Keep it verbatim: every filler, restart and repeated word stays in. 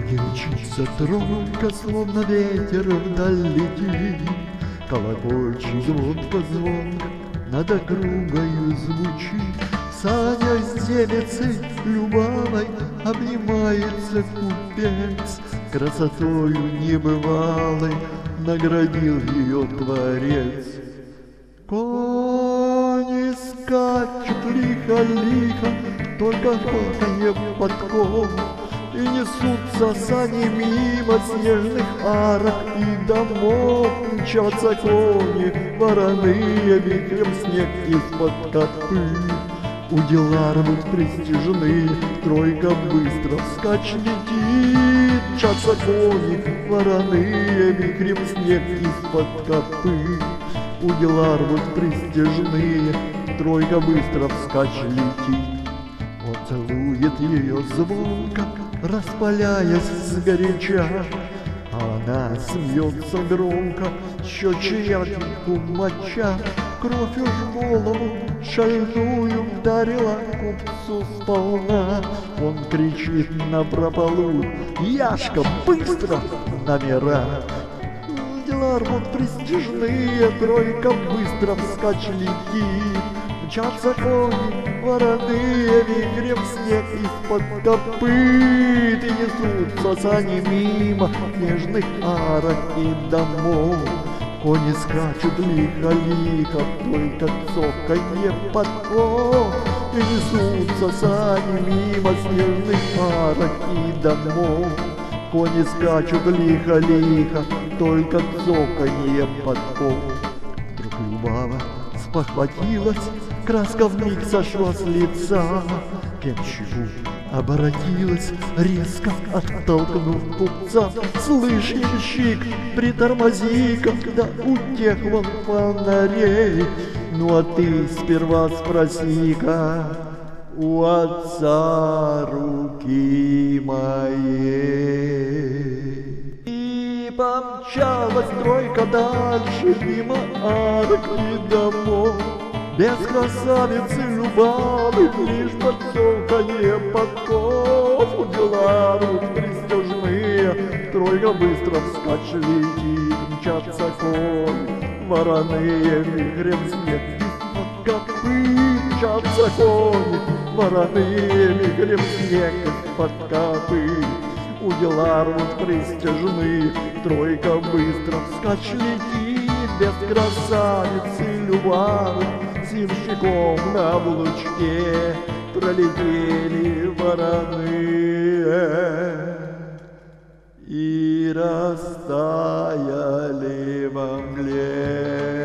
Мчится тройка, словно ветер вдаль летит. Колокольчик звонко-звонко над округою звучит. Саня с девицей Любавой обнимается купец. Красотою небывалой наградил ее Творец. Кони скачут лихо-лихо, только хлопанье подков, и несутся сани мимо снежных арок и домов. Мчатся кони вороные, вихрем снег из-под копыт. Удила рвут пристяжные, тройка быстро вскачь летит. Мчатся кони вороные, вихрем снег из-под копыт. Удила рвут пристяжные, тройка быстро вскачь летит. Он целует ее звонко, распаляясь сгоряча. Она смеется громко, щечетку моча. Кровь уж в голову шальную вдарила купцу сполна. Он кричит напропалу: «Яшка, быстро номера!» Дела рвут пристяжные, тройка быстро вскачь летит. Мчатся кони вороные, вихрем снег из-под копыт. И несутся сани мимо снежных арок и домов. Кони скачут лихо-лихо, только цоканье подков. И несутся сани мимо снежных арок и домов. Кони скачут лихо-лихо, только цоканье подков. Вдруг Любава спохватилась, краска вмиг сошла с лица. Кемчугу оборотилась, резко оттолкнув купца. «Слышь, ямщик, притормози, когда у тех вон фонарей. Ну а ты сперва спроси-ка у отца руки моей». И помчалась тройка дальше, мимо арок и домов. Без красавицы Любавы, лишь под цоканье подков. Удила рвут пристяжные, тройка быстро вскачь летит. Мчатся кони вороные, вихрем снег из-под копыт. Мчатся кони вороные, вихрем снег из-под копыт. Удила рвут пристяжные, тройка быстро вскачь летит. Без красавицы Любавы с ямщиком на облучке пролетели вороные и растаяли во мгле.